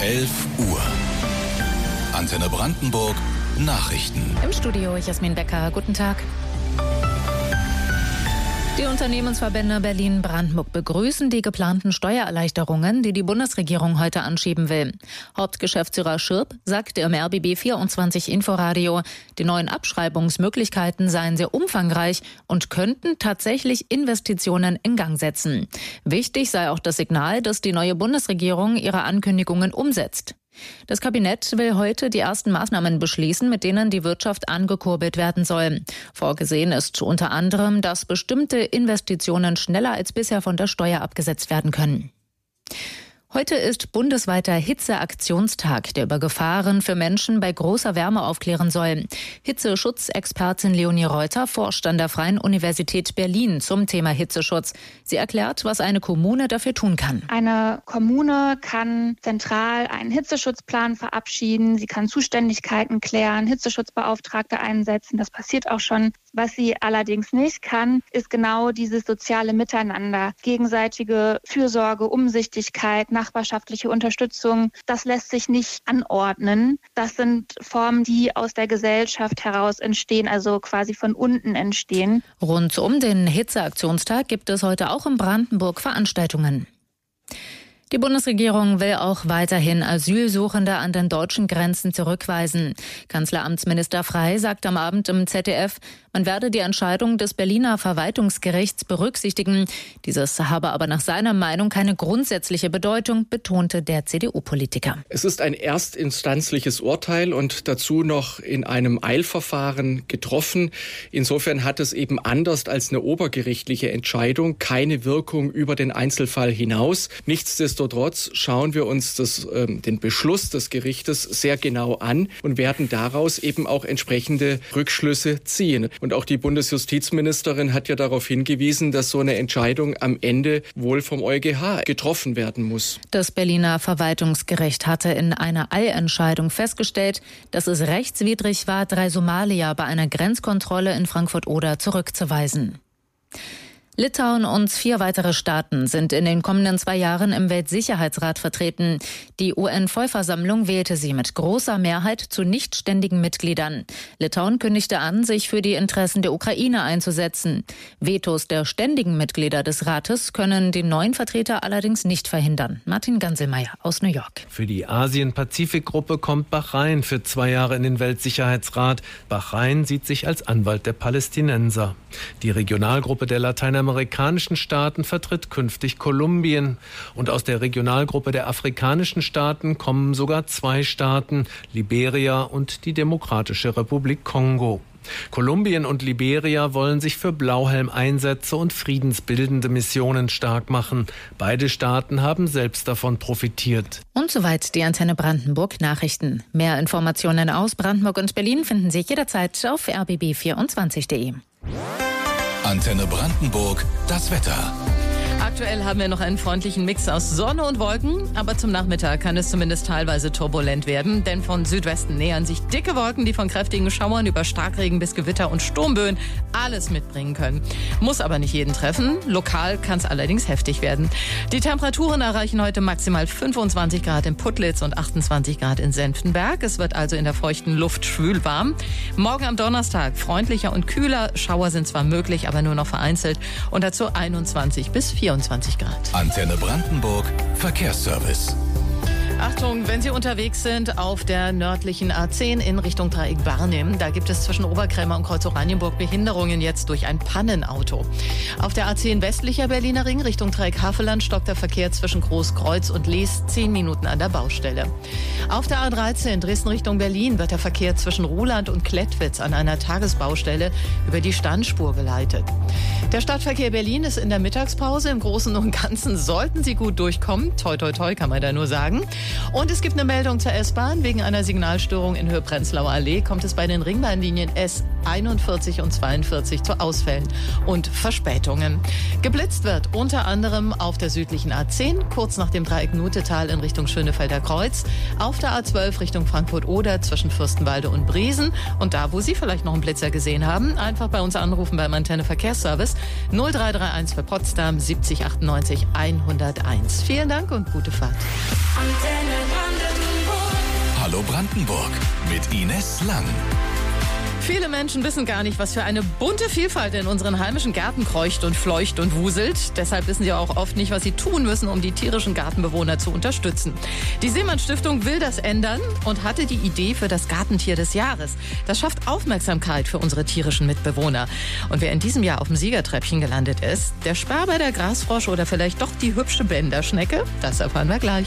11 Uhr. Antenne Brandenburg Nachrichten. Im Studio Jasmin Becker. Guten Tag. Die Unternehmensverbände Berlin-Brandenburg begrüßen die geplanten Steuererleichterungen, die die Bundesregierung heute anschieben will. Hauptgeschäftsführer Schirp sagte im RBB 24 Inforadio, die neuen Abschreibungsmöglichkeiten seien sehr umfangreich und könnten tatsächlich Investitionen in Gang setzen. Wichtig sei auch das Signal, dass die neue Bundesregierung ihre Ankündigungen umsetzt. Das Kabinett will heute die ersten Maßnahmen beschließen, mit denen die Wirtschaft angekurbelt werden soll. Vorgesehen ist unter anderem, dass bestimmte Investitionen schneller als bisher von der Steuer abgesetzt werden können. Heute ist bundesweiter Hitzeaktionstag, der über Gefahren für Menschen bei großer Wärme aufklären soll. Hitzeschutzexpertin Leonie Reuter forscht an der Freien Universität Berlin zum Thema Hitzeschutz. Sie erklärt, was eine Kommune dafür tun kann. Eine Kommune kann zentral einen Hitzeschutzplan verabschieden. Sie kann Zuständigkeiten klären, Hitzeschutzbeauftragte einsetzen. Das passiert auch schon. Was sie allerdings nicht kann, ist genau dieses soziale Miteinander, gegenseitige Fürsorge, Umsichtigkeit, nachbarschaftliche Unterstützung. Das lässt sich nicht anordnen. Das sind Formen, die aus der Gesellschaft heraus entstehen, also quasi von unten entstehen. Rund um den Hitzeaktionstag gibt es heute auch in Brandenburg Veranstaltungen. Die Bundesregierung will auch weiterhin Asylsuchende an den deutschen Grenzen zurückweisen. Kanzleramtsminister Frey sagt am Abend im ZDF, man werde die Entscheidung des Berliner Verwaltungsgerichts berücksichtigen. Dieses habe aber nach seiner Meinung keine grundsätzliche Bedeutung, betonte der CDU-Politiker. Es ist ein erstinstanzliches Urteil und dazu noch in einem Eilverfahren getroffen. Insofern hat es eben anders als eine obergerichtliche Entscheidung keine Wirkung über den Einzelfall hinaus. Nichtsdestotrotz schauen wir uns den Beschluss des Gerichtes sehr genau an und werden daraus eben auch entsprechende Rückschlüsse ziehen. Und auch die Bundesjustizministerin hat ja darauf hingewiesen, dass so eine Entscheidung am Ende wohl vom EuGH getroffen werden muss. Das Berliner Verwaltungsgericht hatte in einer Eilentscheidung festgestellt, dass es rechtswidrig war, 3 Somalier bei einer Grenzkontrolle in Frankfurt-Oder zurückzuweisen. Litauen und 4 weitere Staaten sind in den kommenden 2 Jahren im Weltsicherheitsrat vertreten. Die UN-Vollversammlung wählte sie mit großer Mehrheit zu nichtständigen Mitgliedern. Litauen kündigte an, sich für die Interessen der Ukraine einzusetzen. Vetos der ständigen Mitglieder des Rates können den neuen Vertreter allerdings nicht verhindern. Martin Ganselmeier aus New York. Für die Asien-Pazifik-Gruppe kommt Bahrain für 2 Jahre in den Weltsicherheitsrat. Bahrain sieht sich als Anwalt der Palästinenser. Die Regionalgruppe der lateinamerikanischen Staaten vertritt künftig Kolumbien. Und aus der Regionalgruppe der afrikanischen Staaten kommen sogar 2 Staaten, Liberia und die Demokratische Republik Kongo. Kolumbien und Liberia wollen sich für Blauhelm-Einsätze und friedensbildende Missionen stark machen. Beide Staaten haben selbst davon profitiert. Und soweit die Antenne Brandenburg Nachrichten. Mehr Informationen aus Brandenburg und Berlin finden Sie jederzeit auf rbb24.de. Antenne Brandenburg, das Wetter. Aktuell haben wir noch einen freundlichen Mix aus Sonne und Wolken, aber zum Nachmittag kann es zumindest teilweise turbulent werden, denn von Südwesten nähern sich dicke Wolken, die von kräftigen Schauern über Starkregen bis Gewitter und Sturmböen alles mitbringen können. Muss aber nicht jeden treffen, lokal kann es allerdings heftig werden. Die Temperaturen erreichen heute maximal 25 Grad in Putlitz und 28 Grad in Senftenberg. Es wird also in der feuchten Luft schwül warm. Morgen am Donnerstag freundlicher und kühler, Schauer sind zwar möglich, aber nur noch vereinzelt und dazu 21 bis 24 Grad. Antenne Brandenburg Verkehrsservice. Achtung, wenn Sie unterwegs sind auf der nördlichen A10 in Richtung Dreieck Barnim, da gibt es zwischen Oberkrämer und Kreuz Oranienburg Behinderungen jetzt durch ein Pannenauto. Auf der A10 westlicher Berliner Ring Richtung Dreieck Havelland stockt der Verkehr zwischen Großkreuz und Lees 10 Minuten an der Baustelle. Auf der A13 Dresden Richtung Berlin wird der Verkehr zwischen Ruhland und Klettwitz an einer Tagesbaustelle über die Standspur geleitet. Der Stadtverkehr Berlin ist in der Mittagspause. Im Großen und Ganzen sollten Sie gut durchkommen. Toi, toi, toi, kann man da nur sagen. Und es gibt eine Meldung zur S-Bahn. Wegen einer Signalstörung in Höhe Prenzlauer Allee kommt es bei den Ringbahnlinien S41 und 42 zu Ausfällen und Verspätungen. Geblitzt wird unter anderem auf der südlichen A10, kurz nach dem Dreieck Nutetal in Richtung Schönefelder Kreuz, auf der A12 Richtung Frankfurt-Oder zwischen Fürstenwalde und Briesen. Und da, wo Sie vielleicht noch einen Blitzer gesehen haben, einfach bei uns anrufen beim Antenne Verkehrsservice 0331 für Potsdam 70 98 101. Vielen Dank und gute Fahrt. Antenne Brandenburg. Brandenburg mit Ines Lang. Viele Menschen wissen gar nicht, was für eine bunte Vielfalt in unseren heimischen Gärten kreucht und fleucht und wuselt. Deshalb wissen sie auch oft nicht, was sie tun müssen, um die tierischen Gartenbewohner zu unterstützen. Die Seemann-Stiftung will das ändern und hatte die Idee für das Gartentier des Jahres. Das schafft Aufmerksamkeit für unsere tierischen Mitbewohner. Und wer in diesem Jahr auf dem Siegertreppchen gelandet ist, der Sperber, der Grasfrosch oder vielleicht doch die hübsche Bänderschnecke, das erfahren wir gleich.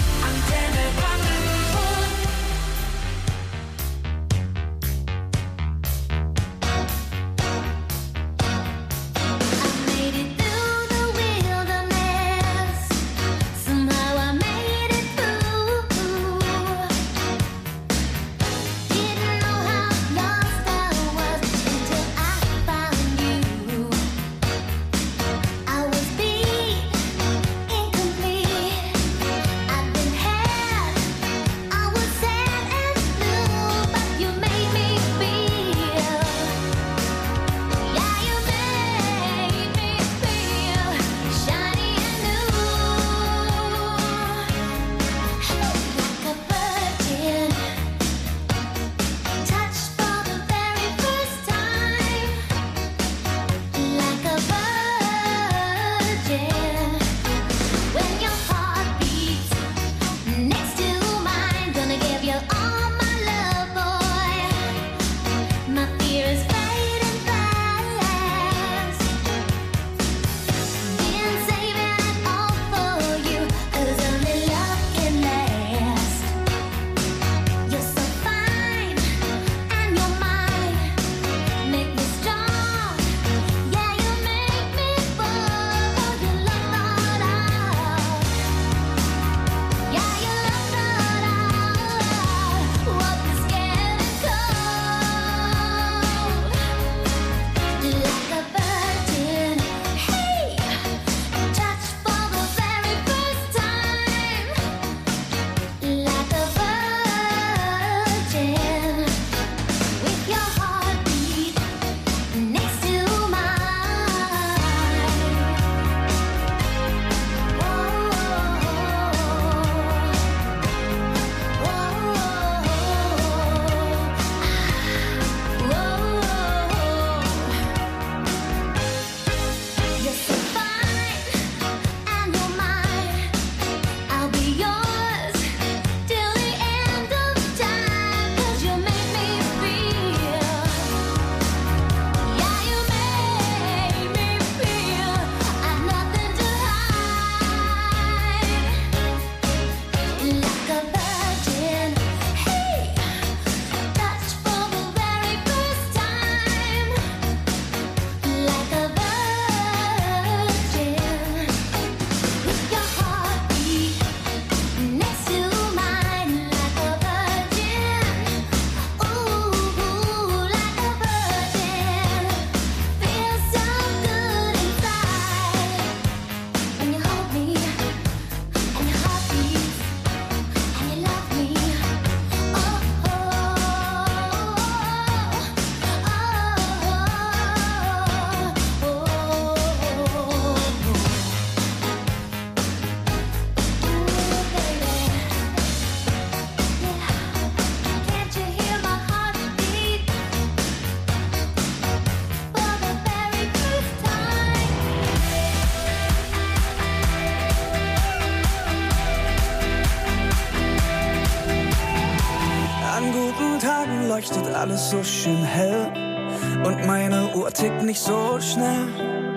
leuchtet alles so schön hell und meine Uhr tickt nicht so schnell.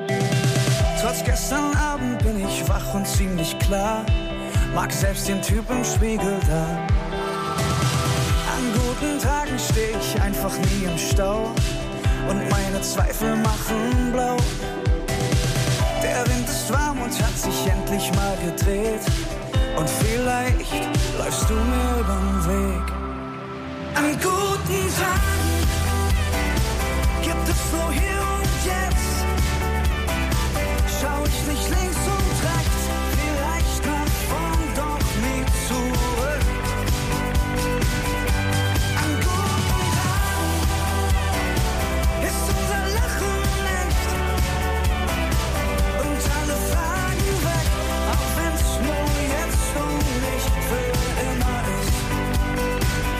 Trotz gestern Abend bin ich wach und ziemlich klar, mag selbst den Typ im Spiegel da. An guten Tagen steh ich einfach nie im Stau und meine Zweifel machen blau. Der Wind ist warm und hat sich endlich mal gedreht und vielleicht läufst du mir übern Weg. An guten Tagen gibt es nur hier und jetzt. Schau ich nicht links und rechts, vielleicht nach vorn, doch nie zurück. An guten Tagen ist unser Lachen echt und alle Fragen weg, auch wenn's nur jetzt und nicht für immer ist.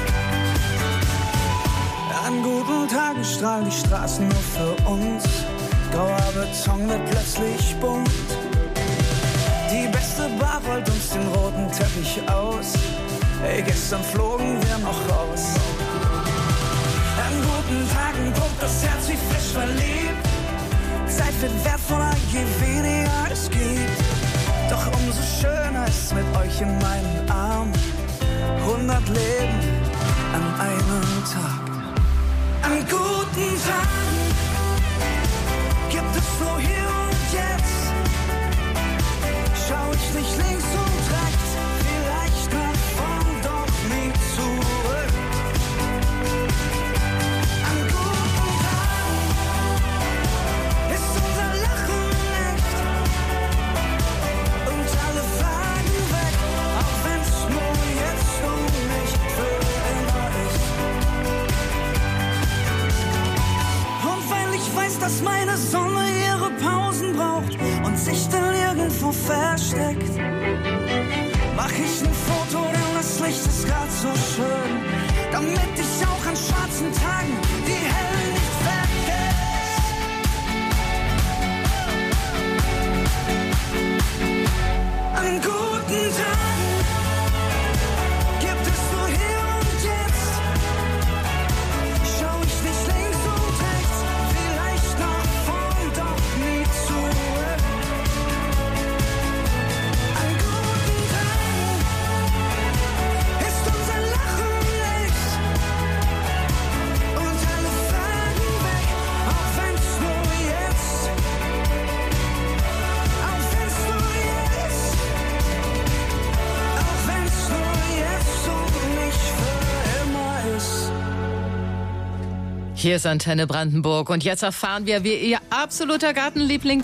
strahlen die Straßen nur für uns. Grauer Beton wird plötzlich bunt. Die beste Bar rollt uns den roten Teppich aus. Ey, gestern flogen wir noch raus. An guten Tagen pumpt das Herz wie frisch verliebt. Zeit wird wertvoller, je weniger es gibt. Doch umso schöner ist mit euch in meinen Armen. 100 Leben an einem Tag. An guten Tagen gibt es nur hier und jetzt. Schau ich nicht links und rechts, vielleicht nach vorn, doch nie zurück. An guten Tagen ist unser Lachen echt und alle Fragen weg, auch wenn's nur jetzt und nicht für immer ist. Und weil ich weiß, dass meine Sonne ihre Pausen braucht und sich dann irgendwo versteckt, mach ich ein Foto, denn das Licht ist grad so schön, damit ich auch an schwarzen Tagen die Helle nicht vergesse. An guten Tagen gibt es nur hier und jetzt. Schau ich nicht links und rechts, vielleicht nach vorn, doch nie zurück. An guten Tagen ist unser Lachen echt und alle Fragen weg, auch wenn's nur jetzt, auch wenn's nur jetzt, auch wenn's nur jetzt und nicht für immer ist. Hier ist Antenne Brandenburg und jetzt erfahren wir, wie Ihr absoluter Gartenliebling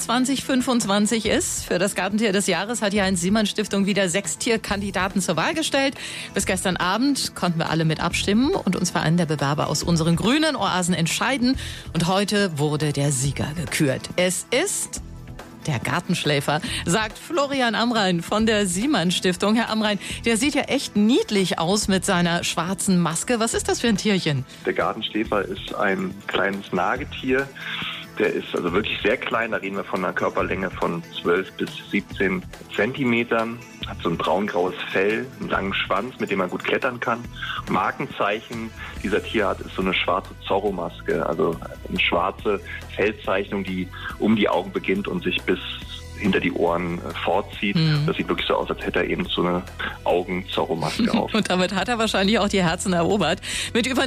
2025 ist. Für das Gartentier des Jahres hat die Heinz-Siemann-Stiftung wieder 6 Tierkandidaten zur Wahl gestellt. Bis gestern Abend konnten wir alle mit abstimmen und uns für einen der Bewerber aus unseren grünen Oasen entscheiden. Und heute wurde der Sieger gekürt. Es ist der Gartenschläfer, sagt Florian Amrain von der Siemann-Stiftung. Herr Amrain, der sieht ja echt niedlich aus mit seiner schwarzen Maske. Was ist das für ein Tierchen? Der Gartenschläfer ist ein kleines Nagetier. Der ist also wirklich sehr klein. Da reden wir von einer Körperlänge von 12 bis 17 Zentimetern. Hat so ein braungraues Fell, einen langen Schwanz, mit dem man gut klettern kann. Markenzeichen dieser Tierart ist so eine schwarze Zorro-Maske, also eine schwarze Fellzeichnung, die um die Augen beginnt und sich bis hinter die Ohren vorzieht. Das sieht wirklich so aus, als hätte er eben so eine Augen-Zorro-Maske auf. Und damit hat er wahrscheinlich auch die Herzen erobert. Mit über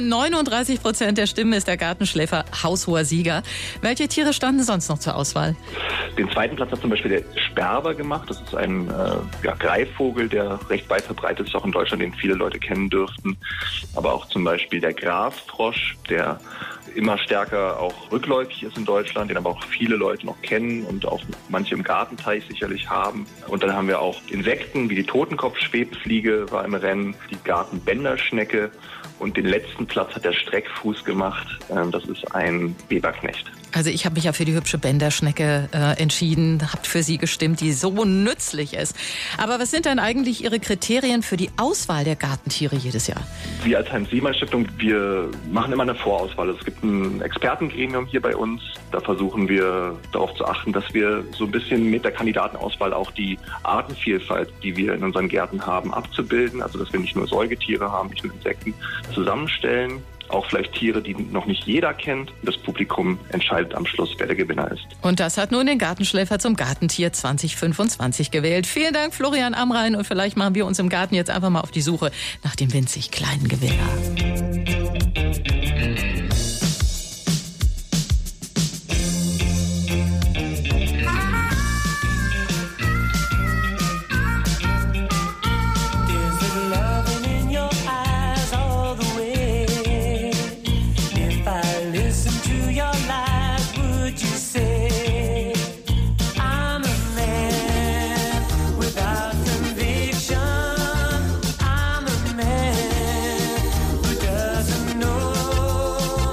39% der Stimmen ist der Gartenschläfer haushoher Sieger. Welche Tiere standen sonst noch zur Auswahl? Den zweiten Platz hat zum Beispiel der Sperber gemacht. Das ist ein Greifvogel, der recht weit verbreitet ist, auch in Deutschland, den viele Leute kennen dürften. Aber auch zum Beispiel der Grasfrosch, der immer stärker auch rückläufig ist in Deutschland, den aber auch viele Leute noch kennen und auch manche im Gartenteich sicherlich haben. Und dann haben wir auch Insekten wie die Totenkopfschwebfliege war im Rennen, die Gartenbänderschnecke und den letzten Platz hat der Streckfuß gemacht. Das ist ein Weberknecht. Also ich habe mich ja für die hübsche Bänderschnecke entschieden, habt für sie gestimmt, die so nützlich ist. Aber was sind denn eigentlich Ihre Kriterien für die Auswahl der Gartentiere jedes Jahr? Wir als Heinz-Siemann-Stiftung, wir machen immer eine Vorauswahl. Es gibt ein Expertengremium hier bei uns. Da versuchen wir darauf zu achten, dass wir so ein bisschen mit der Kandidatenauswahl auch die Artenvielfalt, die wir in unseren Gärten haben, abzubilden. Also dass wir nicht nur Säugetiere haben, nicht nur Insekten, zusammenstellen. Auch vielleicht Tiere, die noch nicht jeder kennt. Das Publikum entscheidet am Schluss, wer der Gewinner ist. Und das hat nun den Gartenschläfer zum Gartentier 2025 gewählt. Vielen Dank, Florian Amrain. Und vielleicht machen wir uns im Garten jetzt einfach mal auf die Suche nach dem winzig kleinen Gewinner. I'm a man who doesn't know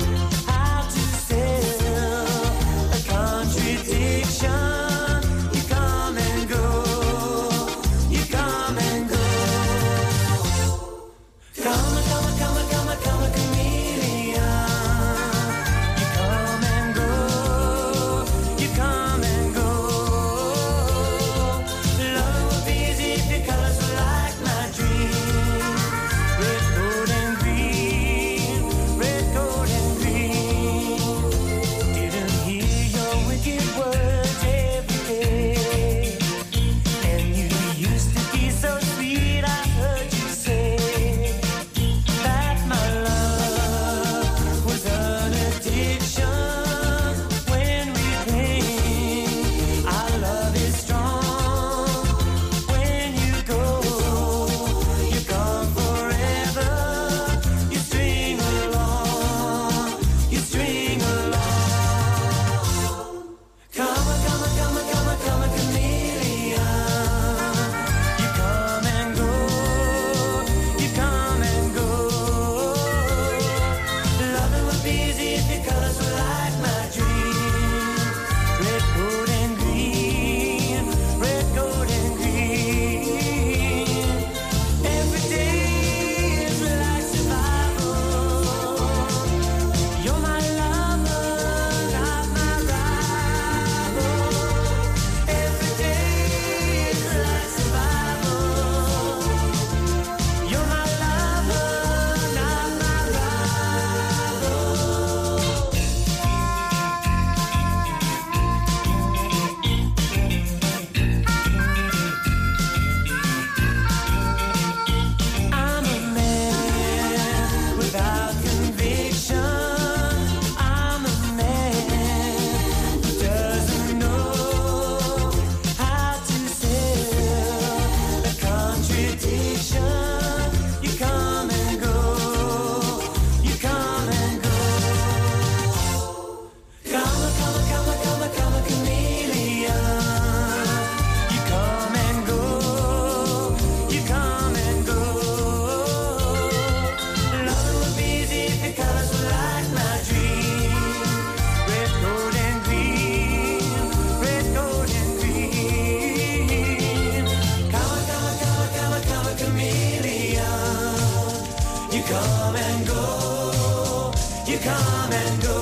come and go, you come and go.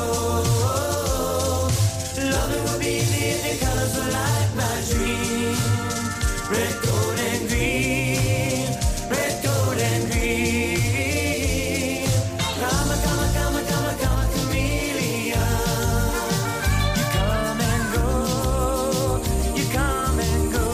Loving would be easy if your colors were like my dream. Red, gold, and green. Red, gold, and green. Come, come, come, come, come, chameleon. You come and go. You come and go.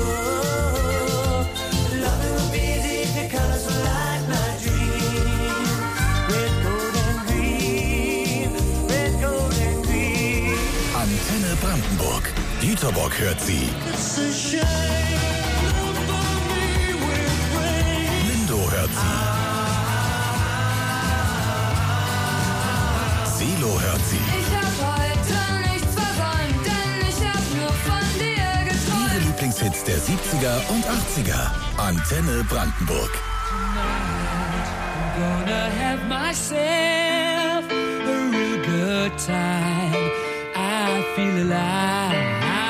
Loving would be easy if your colors were like my dream. Red, gold, and green. Red, gold, and green. Antenne Brandenburg. Dieter Bock hört sie. Lindo hört sie. Silo hört sie. Ich hab heute nichts versäumt, denn ich hab nur von dir geträumt. Ihre Lieblingshits der 70er und 80er. Antenne Brandenburg. I'm gonna have myself a real good time. I feel alive.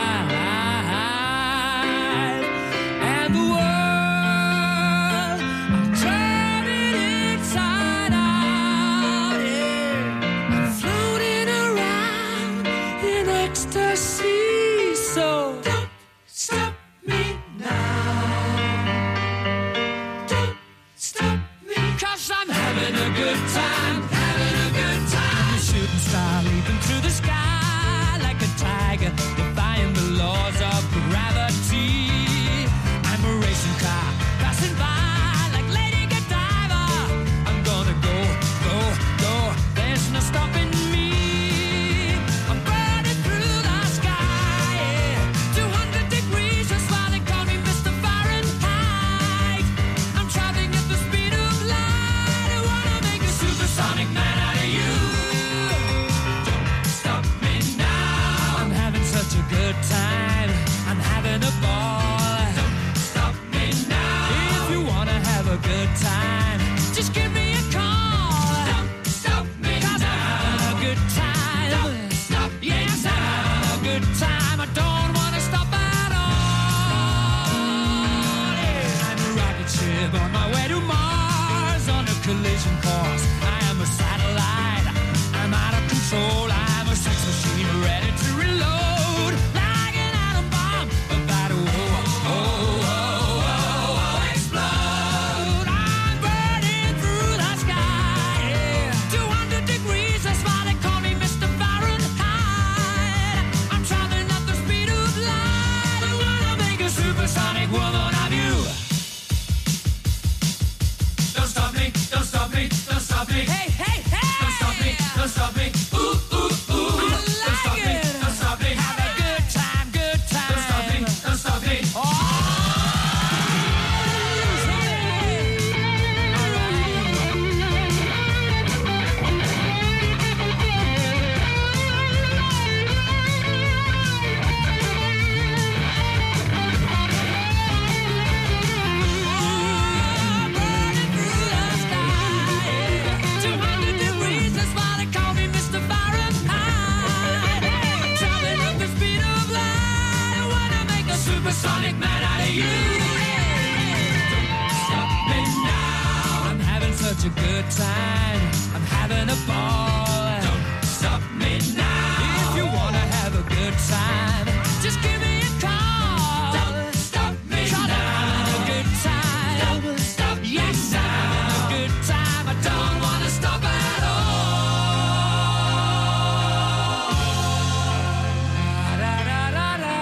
And the world, I'm turning inside out. Yeah. I'm floating around in ecstasy. So don't stop me now. Don't stop me, 'cause I'm having a good time, having a good time. A shooting star leaping through the sky like a tiger, defying the laws of gravity. I'm a racing car passing by like Lady Godiva. I'm gonna go, go, go. There's no stopping me. I'm burning through the sky. Yeah. 200 degrees, that's why they call me Mr. Fahrenheit. I'm traveling at the speed of light. I wanna make a supersonic man out of you. Don't stop me now. I'm having such a good time. I'm having a ball. Don't stop me now. If you wanna have a good time, just give me a call. Don't stop me now. I'm having a good time. Don't stop me yes, now. I'm having a good time. I don't wanna stop at all. Yeah. I'm a rocket ship on my way to Mars on a collision course. I am a satellite. I'm out of control. I'm a sex machine ready to reload. Like an atom bomb about to explode. I'm burning through the sky. Yeah. 200 degrees, that's why they call me Mr. Fahrenheit. I'm traveling at the speed of light. I wanna make a supersonic woman of you. Don't stop me, don't stop me, don't stop me. Hey, hey, hey! Don't stop me, don't stop me. Ooh, ooh, ooh. Don't stop me, don't stop me. Have a good time, good time. Don't stop me, don't stop me. Sonic man out of you. Don't stop me now. I'm having such a good time. I'm having a ball. Don't stop me now. If you wanna have a good time, just give me a call. Don't stop me now. I'm having a good time. Don't stop yes, I'm having a good time. I don't wanna stop at all. Da, da, da, da.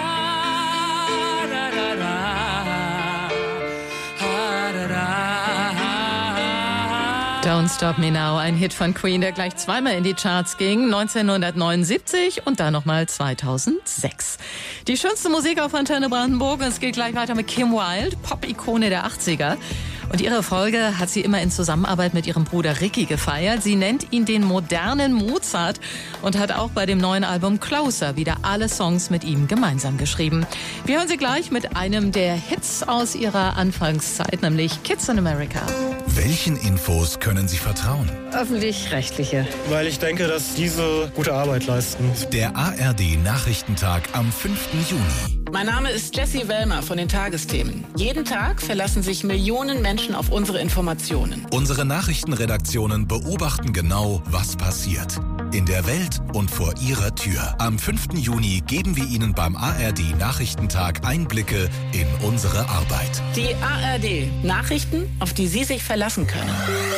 Don't Stop Me Now, ein Hit von Queen, der gleich zweimal in die Charts ging, 1979 und dann nochmal 2006. Die schönste Musik auf Antenne Brandenburg, und es geht gleich weiter mit Kim Wilde, Pop-Ikone der 80er. Und ihre Erfolge hat sie immer in Zusammenarbeit mit ihrem Bruder Ricky gefeiert. Sie nennt ihn den modernen Mozart und hat auch bei dem neuen Album Closer wieder alle Songs mit ihm gemeinsam geschrieben. Wir hören sie gleich mit einem der Hits aus ihrer Anfangszeit, nämlich Kids in America. Welchen Infos können Sie vertrauen? Öffentlich-rechtliche. Weil ich denke, dass diese gute Arbeit leisten. Der ARD-Nachrichtentag am 5. Juni. Mein Name ist Jessie Wellmer von den Tagesthemen. Jeden Tag verlassen sich Millionen Menschen auf unsere Informationen. Unsere Nachrichtenredaktionen beobachten genau, was passiert. In der Welt und vor Ihrer Tür. Am 5. Juni geben wir Ihnen beim ARD-Nachrichtentag Einblicke in unsere Arbeit. Die ARD. Nachrichten, auf die Sie sich verlassen können.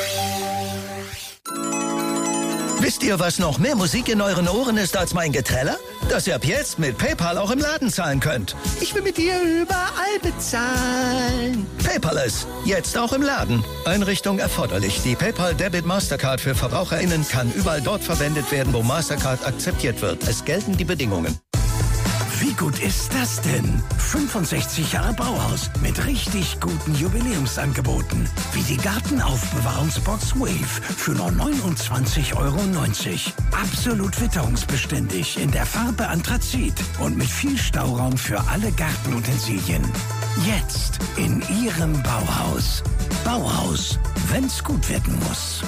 Wisst ihr, was noch mehr Musik in euren Ohren ist als mein Geträller? Dass ihr ab jetzt mit PayPal auch im Laden zahlen könnt. Ich will mit dir überall bezahlen. PayPal ist jetzt auch im Laden. Einrichtung erforderlich. Die PayPal Debit Mastercard für VerbraucherInnen kann überall dort verwendet werden, wo Mastercard akzeptiert wird. Es gelten die Bedingungen. Wie gut ist das denn? 65 Jahre Bauhaus mit richtig guten Jubiläumsangeboten. Wie die Gartenaufbewahrungsbox Wave für nur 29,90 €. Absolut witterungsbeständig in der Farbe Anthrazit und mit viel Stauraum für alle Gartenutensilien. Jetzt in Ihrem Bauhaus. Bauhaus, wenn's gut werden muss.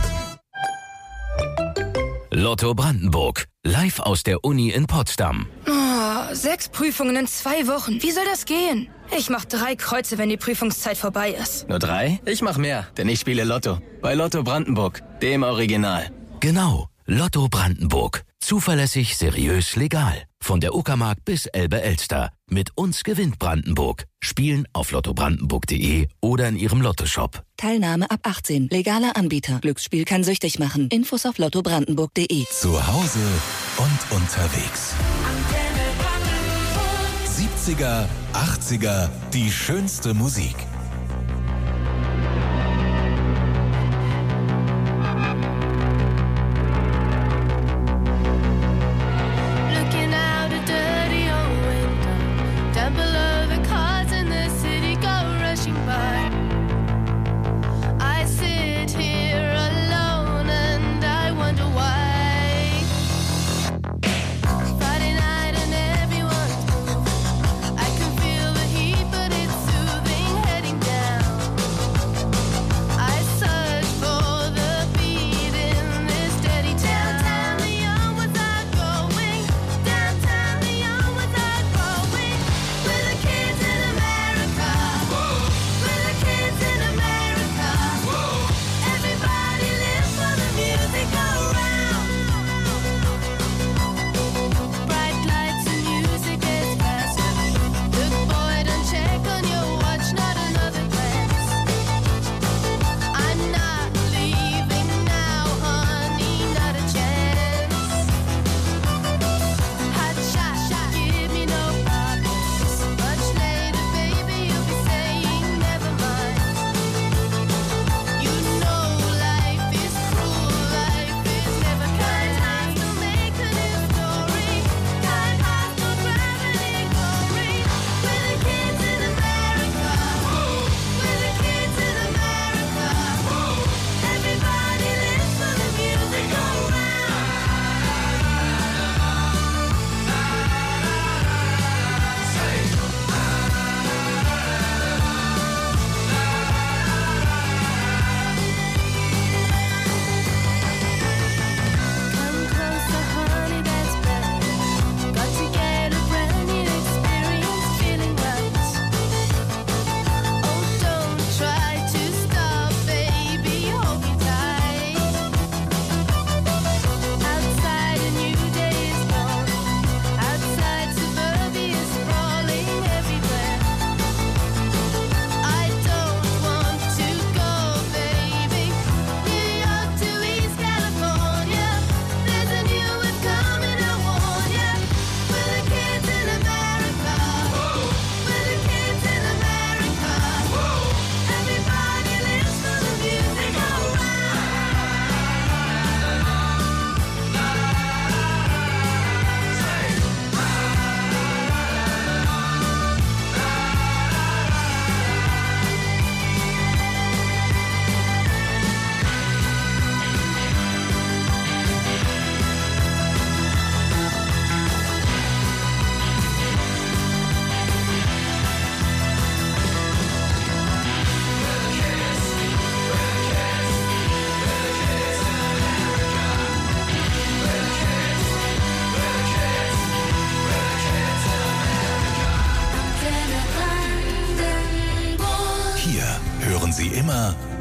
Lotto Brandenburg. Live aus der Uni in Potsdam. 6 Prüfungen in 2 Wochen. Wie soll das gehen? Ich mach 3 Kreuze, wenn die Prüfungszeit vorbei ist. Nur 3? Ich mach mehr, denn ich spiele Lotto. Bei Lotto Brandenburg, dem Original. Genau, Lotto Brandenburg. Zuverlässig, seriös, legal. Von der Uckermark bis Elbe-Elster. Mit uns gewinnt Brandenburg. Spielen auf lottobrandenburg.de oder in Ihrem Lottoshop. Teilnahme ab 18. Legaler Anbieter. Glücksspiel kann süchtig machen. Infos auf lottobrandenburg.de. Zu Hause und unterwegs. 70er, 80er, die schönste Musik. Heading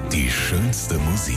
die schönste Musik.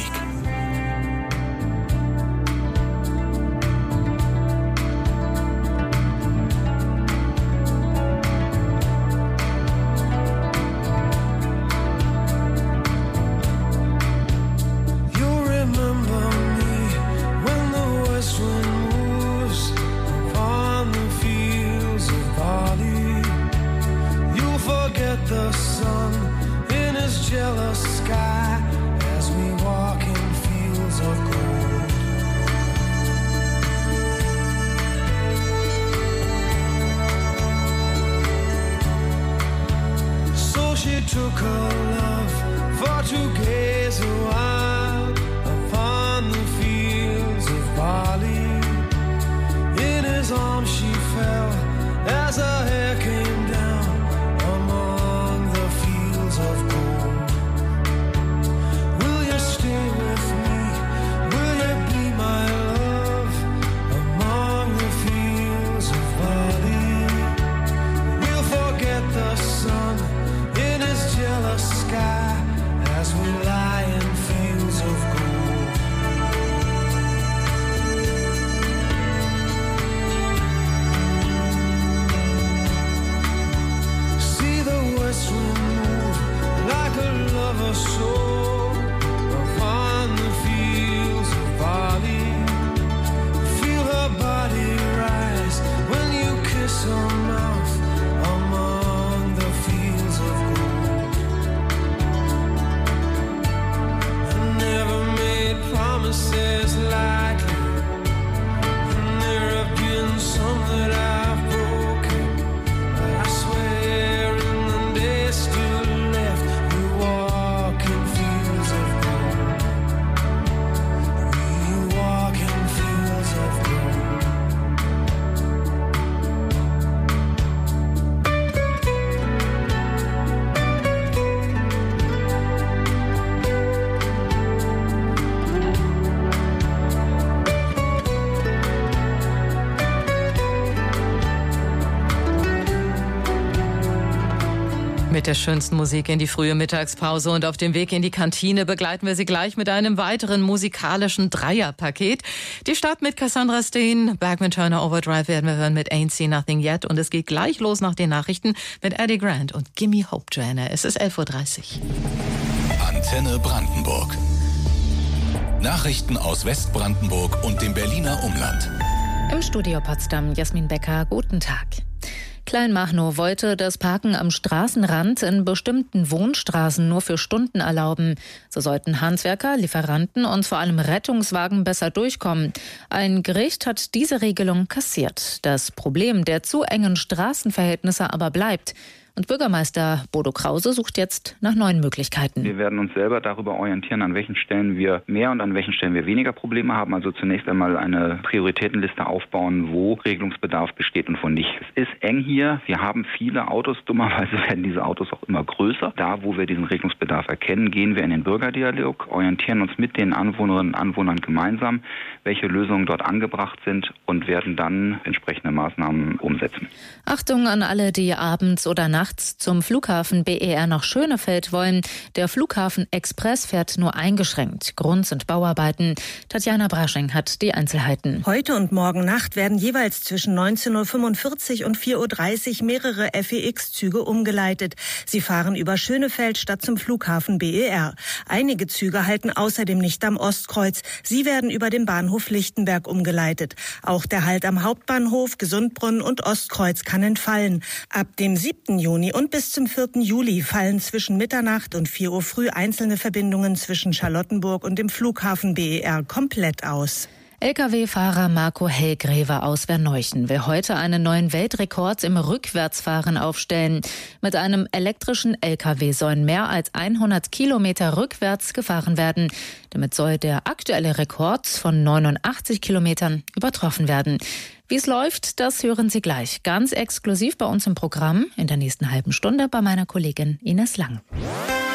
Took her love for to gaze a while upon the fields of barley. In his arms she fell as her hair came down among the fields of gold. Will you stay with me? Will you be my love among the fields of barley? We'll forget the sun in his jealous sky as we lie in fields of gold. See the west wind move like a lover's soul upon the fields of barley. Feel her body rise when you kiss her mouth among the fields of gold. I never made promises lightly, and there have been some that I've broken. But I swear in the days still left, we walk in fields of gold. We walk in fields of gold. Mit der schönsten Musik in die frühe Mittagspause und auf dem Weg in die Kantine begleiten wir Sie gleich mit einem weiteren musikalischen Dreierpaket. Die Stadt mit Cassandra Steen, Bergman Turner Overdrive werden wir hören mit Ain't Seen Nothing Yet und es geht gleich los nach den Nachrichten mit Eddie Grant und Gimme Hope, Joanna. Es ist 11.30 Uhr. Antenne Brandenburg. Nachrichten aus Westbrandenburg und dem Berliner Umland. Im Studio Potsdam, Jasmin Becker, guten Tag. Kleinmachnow wollte das Parken am Straßenrand in bestimmten Wohnstraßen nur für Stunden erlauben. So sollten Handwerker, Lieferanten und vor allem Rettungswagen besser durchkommen. Ein Gericht hat diese Regelung kassiert. Das Problem der zu engen Straßenverhältnisse aber bleibt. Und Bürgermeister Bodo Krause sucht jetzt nach neuen Möglichkeiten. Wir werden uns selber darüber orientieren, an welchen Stellen wir mehr und an welchen Stellen wir weniger Probleme haben. Also zunächst einmal eine Prioritätenliste aufbauen, wo Regelungsbedarf besteht und wo nicht. Es ist eng hier. Wir haben viele Autos. Dummerweise werden diese Autos auch immer größer. Da, wo wir diesen Regelungsbedarf erkennen, gehen wir in den Bürgerdialog, orientieren uns mit den Anwohnerinnen und Anwohnern gemeinsam, welche Lösungen dort angebracht sind und werden dann entsprechende Maßnahmen umsetzen. Achtung an alle, die abends oder nachts zum Flughafen BER nach Schönefeld wollen. Der Flughafen Express fährt nur eingeschränkt. Grund sind Bauarbeiten. Tatjana Brasching hat die Einzelheiten. Heute und morgen Nacht werden jeweils zwischen 19.45 Uhr und 4.30 Uhr mehrere FEX-Züge umgeleitet. Sie fahren über Schönefeld statt zum Flughafen BER. Einige Züge halten außerdem nicht am Ostkreuz. Sie werden über den Bahnhof Lichtenberg umgeleitet. Auch der Halt am Hauptbahnhof, Gesundbrunnen und Ostkreuz kann entfallen. Ab dem 7. Juni und bis zum 4. Juli fallen zwischen Mitternacht und 4 Uhr früh einzelne Verbindungen zwischen Charlottenburg und dem Flughafen BER komplett aus. Lkw-Fahrer Marco Hellgräver aus Verneuchen will heute einen neuen Weltrekord im Rückwärtsfahren aufstellen. Mit einem elektrischen Lkw sollen mehr als 100 Kilometer rückwärts gefahren werden. Damit soll der aktuelle Rekord von 89 Kilometern übertroffen werden. Wie es läuft, das hören Sie gleich. Ganz exklusiv bei uns im Programm in der nächsten halben Stunde bei meiner Kollegin Ines Lang.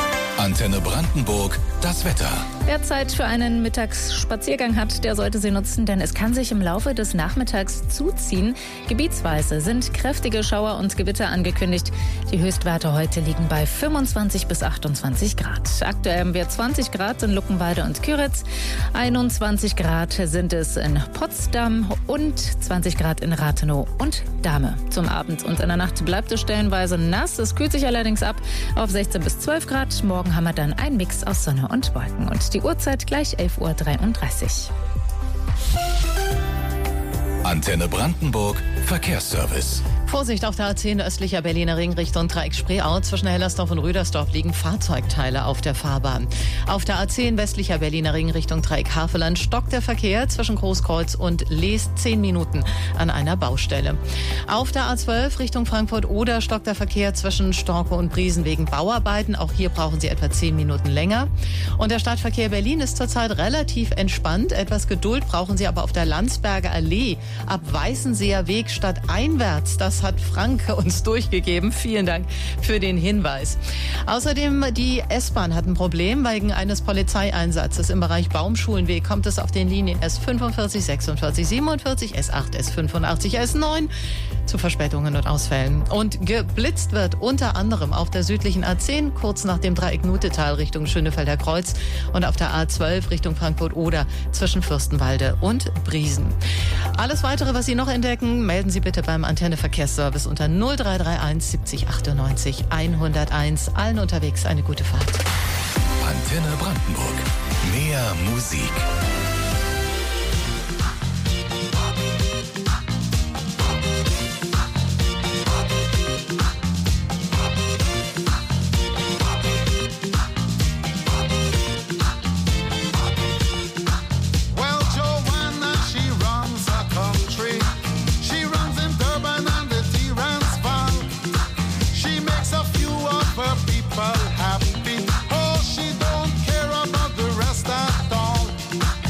Antenne Brandenburg, das Wetter. Wer Zeit für einen Mittagsspaziergang hat, der sollte sie nutzen, denn es kann sich im Laufe des Nachmittags zuziehen. Gebietsweise sind kräftige Schauer und Gewitter angekündigt. Die Höchstwerte heute liegen bei 25 bis 28 Grad. Aktuell haben wir 20 Grad in Luckenwalde und Küritz, 21 Grad sind es in Potsdam und 20 Grad in Rathenow und Dahme. Zum Abend und in der Nacht bleibt es stellenweise nass. Es kühlt sich allerdings ab auf 16 bis 12 Grad. Morgen haben wir dann einen Mix aus Sonne und Wolken. Und die Uhrzeit gleich 11:33 Uhr. Antenne Brandenburg, Verkehrsservice. Vorsicht auf der A10 östlicher Berliner Ring Richtung Dreieck-Spreeau. Zwischen Hellersdorf und Rüdersdorf liegen Fahrzeugteile auf der Fahrbahn. Auf der A10 westlicher Berliner Ring Richtung Dreieck-Havelland stockt der Verkehr zwischen Großkreuz und Lees 10 Minuten an einer Baustelle. Auf der A12 Richtung Frankfurt-Oder stockt der Verkehr zwischen Storkow und Briesen wegen Bauarbeiten. Auch hier brauchen Sie etwa 10 Minuten länger. Und der Stadtverkehr Berlin ist zurzeit relativ entspannt. Etwas Geduld brauchen Sie aber auf der Landsberger Allee ab Weißenseer Weg stadteinwärts. Das hat Frank uns durchgegeben. Vielen Dank für den Hinweis. Außerdem die S-Bahn hat ein Problem. Wegen eines Polizeieinsatzes im Bereich Baumschulenweg kommt es auf den Linien S45, 46, 47, S8, S85, S9 zu Verspätungen und Ausfällen. Und geblitzt wird unter anderem auf der südlichen A10 kurz nach dem Dreieck-Nutetal Richtung Schönefelder Kreuz und auf der A12 Richtung Frankfurt-Oder zwischen Fürstenwalde und Briesen. Alles weitere, was Sie noch entdecken, melden Sie bitte beim Antenne Verkehrsservice unter 0331 70 98 101. Allen unterwegs eine gute Fahrt. Antenne Brandenburg. Mehr Musik. Happy. Oh, she don't care about the rest at all.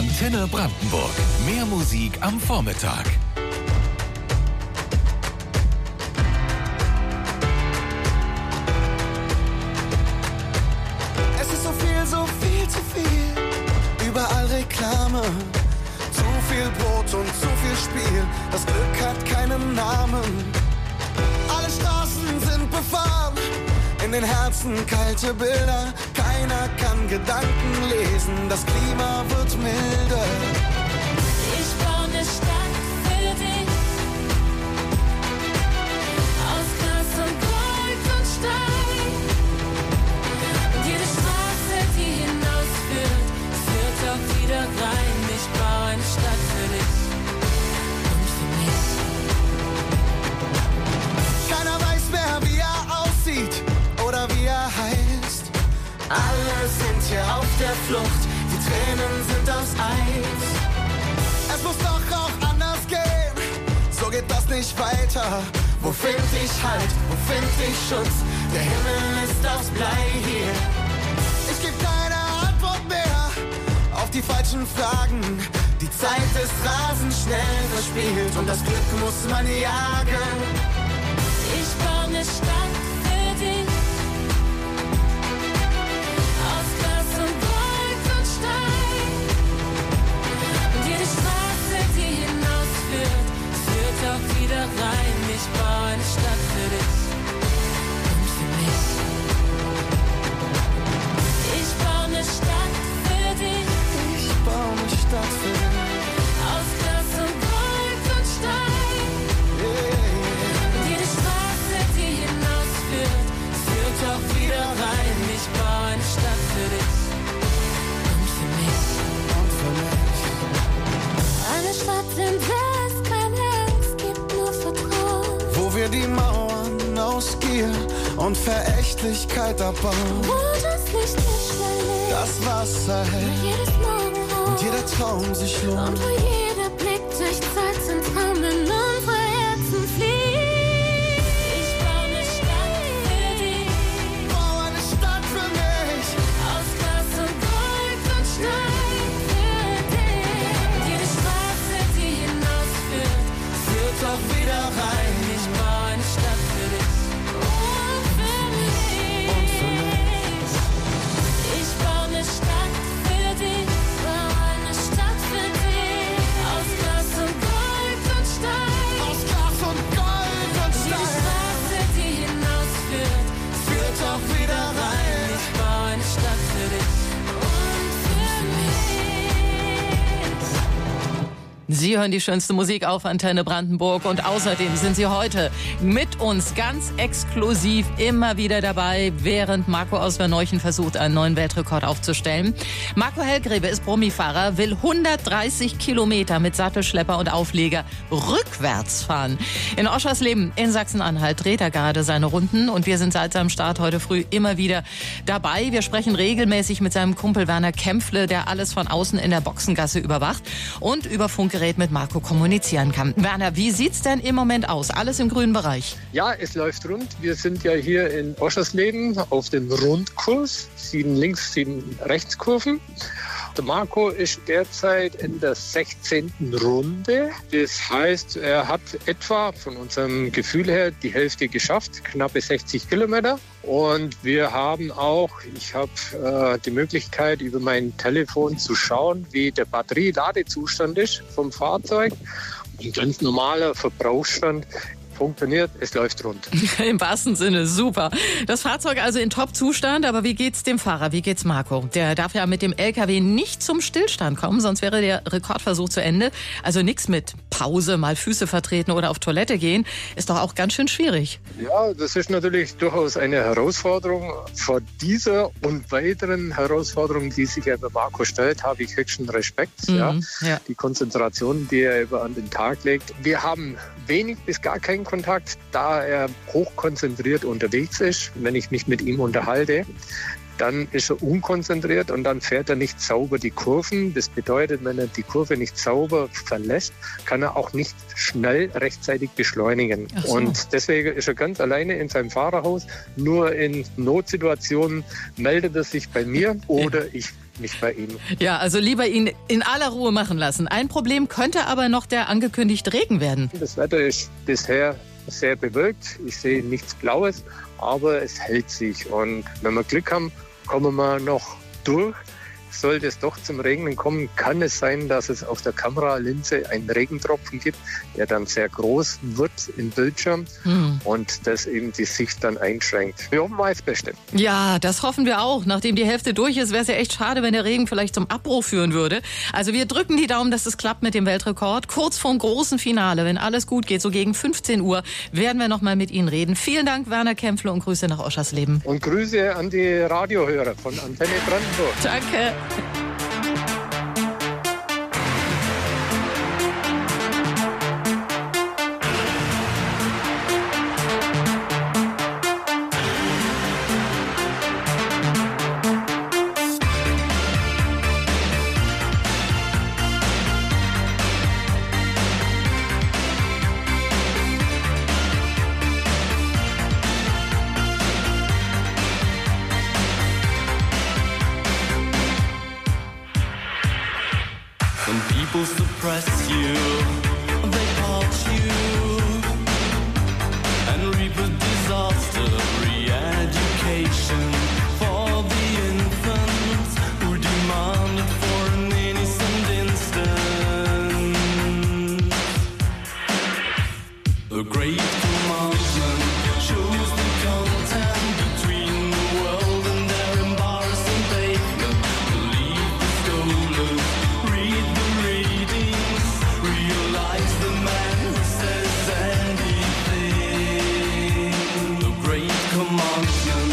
Antenne Brandenburg. Mehr Musik am Vormittag. Es ist so viel zu viel. Überall Reklame. Zu viel Brot und zu viel Spiel. Das Glück hat keinen Namen. Alle Straßen sind befahren. In den Herzen kalte Bilder. Keiner kann Gedanken lesen. Das Klima wird milder. Ich baue eine Stadt für dich. Aus Glas und Gold und Stein. Und jede Straße, die hinausführt, führt auch wieder rein. Ich baue eine Stadt für dich und für mich. Keiner weiß mehr, wie er aussieht oder wie er heißt. Alle sind hier auf der Flucht, die Tränen sind aus Eis. Es muss doch auch anders gehen, so geht das nicht weiter. Wo find ich Halt, wo find ich Schutz? Der Himmel ist aus Blei hier. Ich geb keine Antwort mehr auf die falschen Fragen. Die Zeit ist rasend schnell verspielt und das Glück muss man jagen. Ich baue eine Stadt für dich. Aus Glas und Gold und Stein. Und jede Straße, die hinausführt, führt auch wieder rein. Ich baue eine Stadt für dich und für mich. Ich baue eine Stadt für dich. Ich baue eine Stadt für dich. Aus Glas und Gold und Stein. Und jede Straße, die hinausführt, führt auch wieder rein. Ich baue eine Stadt für dich und für mich. Und für mich. Eine Stadt, in der es keine Angst gibt, nur Vertrauen. Wo wir die Mauern aus Gier und Verächtlichkeit abbauen. Wo das Licht nicht schnell Das Wasser ist, hält jedes Morgenrot. und jeder Traum sich lohnt. Und wo jeder Blick durch Zeitzentrum in unsere Herzen fliegt. Ich baue eine Stadt für dich. Bau eine Stadt für mich. Aus Glas und Gold und Stein für dich. Und jede Straße, die hinausführt, Führt auch wieder rein. ich baue eine Stadt für dich und für mich. Und für mich. Ich baue eine Stadt für dich, baue eine Stadt für dich. Aus Glas und Gold und Stein. Aus Glas und Gold und Jede Stein. Straße, die hinausführt, Führt auch wieder rein. ich baue eine Stadt für dich und für mich. Sie hören die schönste Musik auf Antenne Brandenburg und außerdem sind Sie heute mit uns ganz exklusiv immer wieder dabei, während Marco aus Verneuchen versucht, einen neuen Weltrekord aufzustellen. Marco Hellgrebe ist Brummifahrer, will 130 Kilometer mit Sattelschlepper und Aufleger rückwärts fahren. In Oschersleben in Sachsen-Anhalt dreht er gerade seine Runden und wir sind seit seinem Start heute früh immer wieder dabei. Wir sprechen regelmäßig mit seinem Kumpel Werner Kämpfle, der alles von außen in der Boxengasse überwacht und über Funkgerät mit Marco kommunizieren kann. Werner, wie sieht's denn im Moment aus? Alles im grünen Bereich? Ja, es läuft rund. Wir sind ja hier in Oschersleben auf dem Rundkurs. 7 links, 7 rechts Kurven. Der Marco ist derzeit in der 16. Runde. Das heißt, er hat etwa von unserem Gefühl her die Hälfte geschafft, knappe 60 Kilometer. Und wir haben auch, ich habe die Möglichkeit, über mein Telefon zu schauen, wie der Batterie-Ladezustand ist vom Fahrzeug. Ein ganz normaler Verbrauchsstand. Funktioniert, es läuft rund. Im wahrsten Sinne, super. Das Fahrzeug also in Top-Zustand, aber wie geht's dem Fahrer, wie geht's Marco? Der darf ja mit dem LKW nicht zum Stillstand kommen, sonst wäre der Rekordversuch zu Ende. Also nichts mit Pause, mal Füße vertreten oder auf Toilette gehen, ist doch auch ganz schön schwierig. Ja, das ist natürlich durchaus eine Herausforderung. Vor dieser und weiteren Herausforderungen, die sich ja bei Marco stellt, habe ich höchsten Respekt. Ja. Die Konzentration, die er an den Tag legt. Wir haben wenig bis gar keinen Kontakt, da er hochkonzentriert unterwegs ist. Wenn ich mich mit ihm unterhalte, dann ist er unkonzentriert und dann fährt er nicht sauber die Kurven. Das bedeutet, wenn er die Kurve nicht sauber verlässt, kann er auch nicht schnell rechtzeitig beschleunigen. Ach so. Und deswegen ist er ganz alleine in seinem Fahrerhaus. Nur in Notsituationen meldet er sich bei mir oder ich nicht bei ihm. Ja, also lieber ihn in aller Ruhe machen lassen. Ein Problem könnte aber noch der angekündigte Regen werden. Das Wetter ist bisher sehr bewölkt. Ich sehe nichts Blaues, aber es hält sich. Und wenn wir Glück haben, kommen wir noch durch. Sollte es doch zum Regnen kommen, kann es sein, dass es auf der Kameralinse einen Regentropfen gibt, der dann sehr groß wird im Bildschirm und das eben die Sicht dann einschränkt. Wir hoffen mal das Beste. Ja, das hoffen wir auch. Nachdem die Hälfte durch ist, wäre es ja echt schade, wenn der Regen vielleicht zum Abbruch führen würde. Also wir drücken die Daumen, dass es klappt mit dem Weltrekord. Kurz vorm großen Finale, wenn alles gut geht, so gegen 15 Uhr, werden wir nochmal mit Ihnen reden. Vielen Dank, Werner Kempfle, und Grüße nach Oschersleben. Und Grüße an die Radiohörer von Antenne Brandenburg. Danke. Suppress you, they haunt you and reap a disaster. Re-education for the infants who demand it for an innocent instant. The great commandment shows the content between the world and their embarrassing pavement. Believe the scholars, read the realize the man who says anything. The great commandment.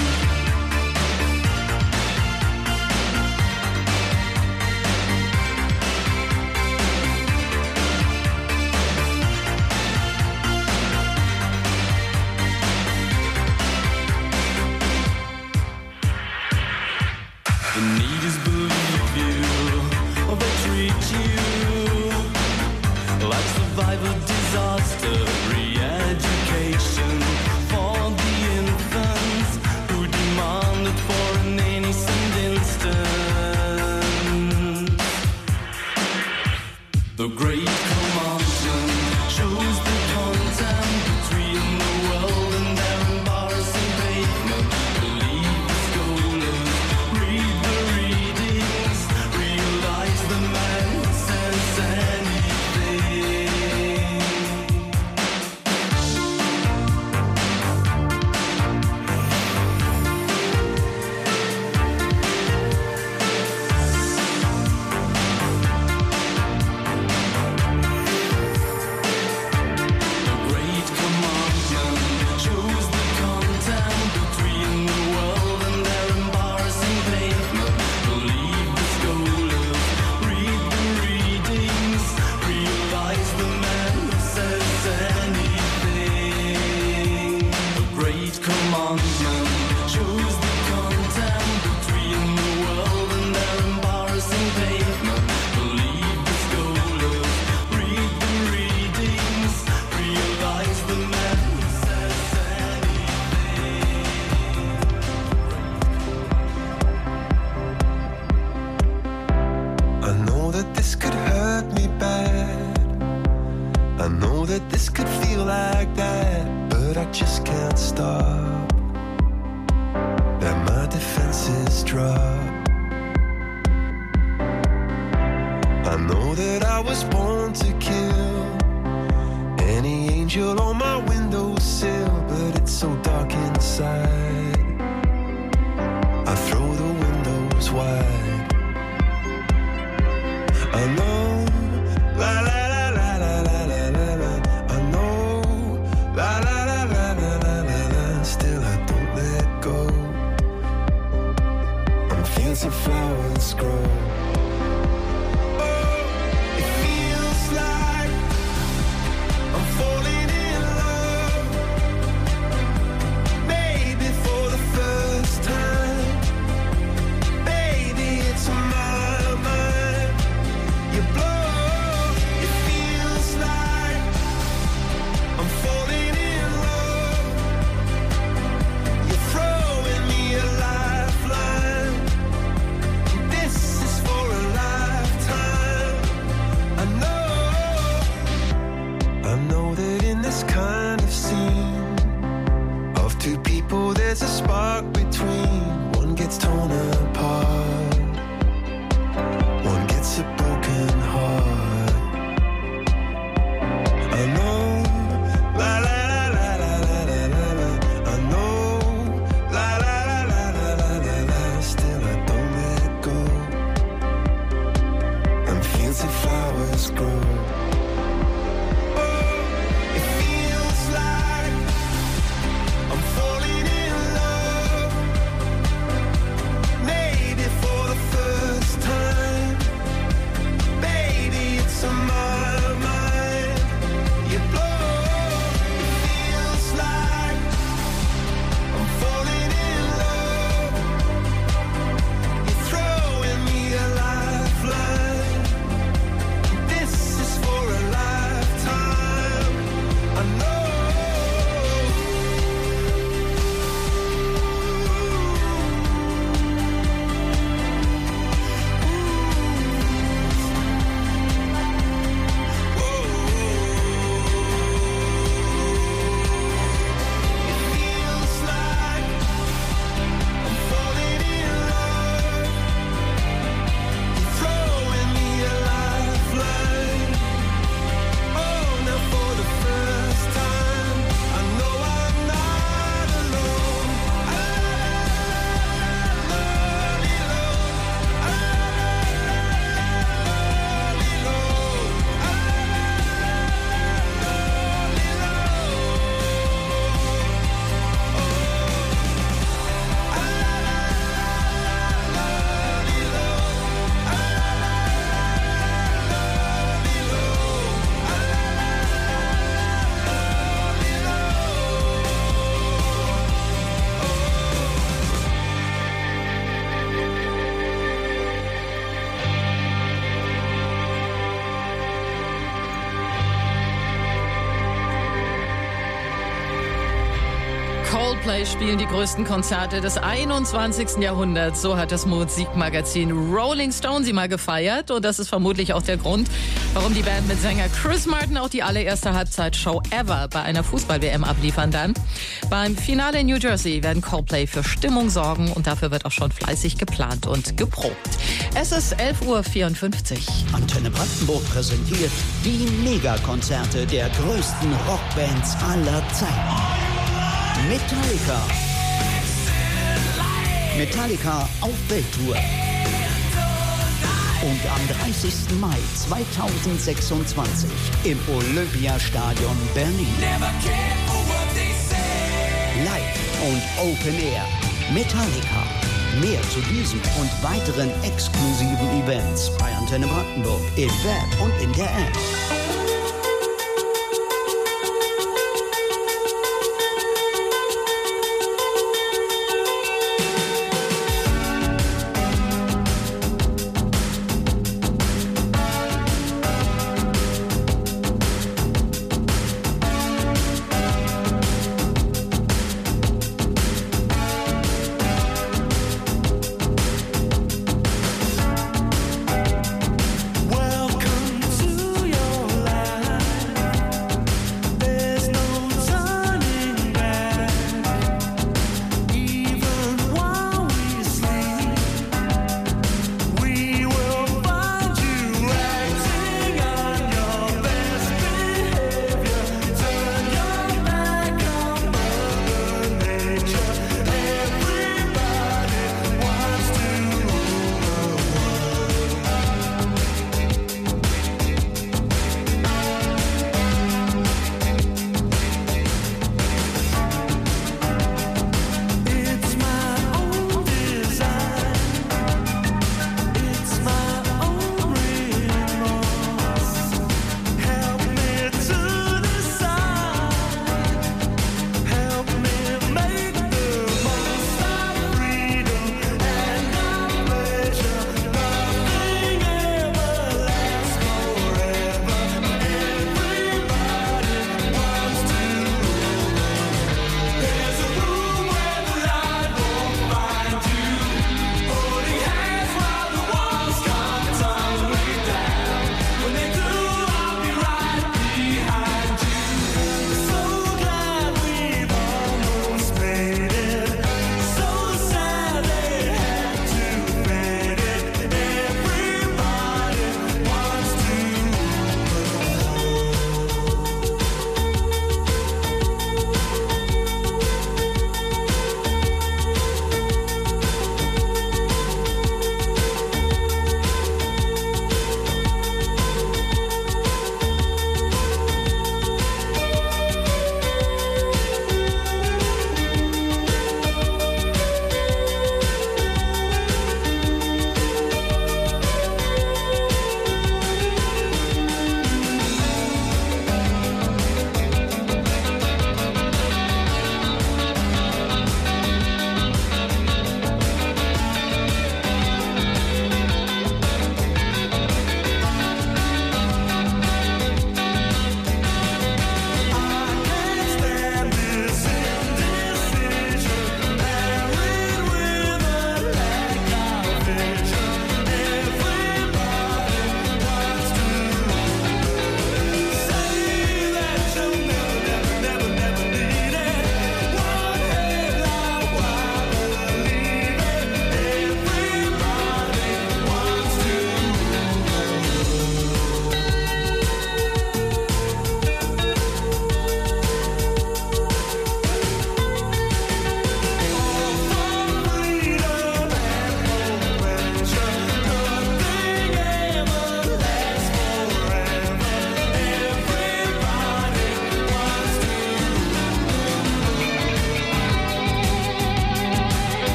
The need is believe you, or they treat you like survival disaster. Re-education for the infants who demand it for an innocent instant. The great commandment shows the content between the world and their embarrassing pavement. Believe the scholars, read the readings, realize the man who says anything. I'm falling in love. Maybe for Coldplay spielen die größten Konzerte des 21. Jahrhunderts. So hat das Musikmagazin Rolling Stone sie mal gefeiert. Und das ist vermutlich auch der Grund, warum die Band mit Sänger Chris Martin auch die allererste Halbzeitshow ever bei einer Fußball-WM abliefern dann. Beim Finale in New Jersey werden Coldplay für Stimmung sorgen und dafür wird auch schon fleißig geplant und geprobt. Es ist 11:54 Uhr. Antenne Brandenburg präsentiert die Megakonzerte der größten Rockbands aller Zeiten. Metallica auf Welttour. Und am 30. Mai 2026 im Olympiastadion Berlin. Live und Open Air. Metallica. Mehr zu diesem und weiteren exklusiven Events bei Antenne Brandenburg im Web und in der App. Welcome to your life.